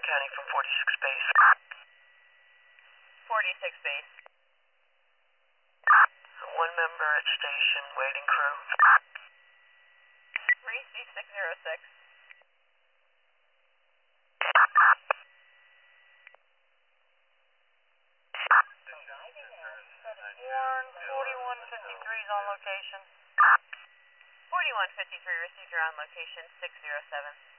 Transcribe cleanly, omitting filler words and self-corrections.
counting from 46 base. 46 base. One member at station, waiting crew. 3C606. Warren, 4153 is on location. 4153, receive your on location 607.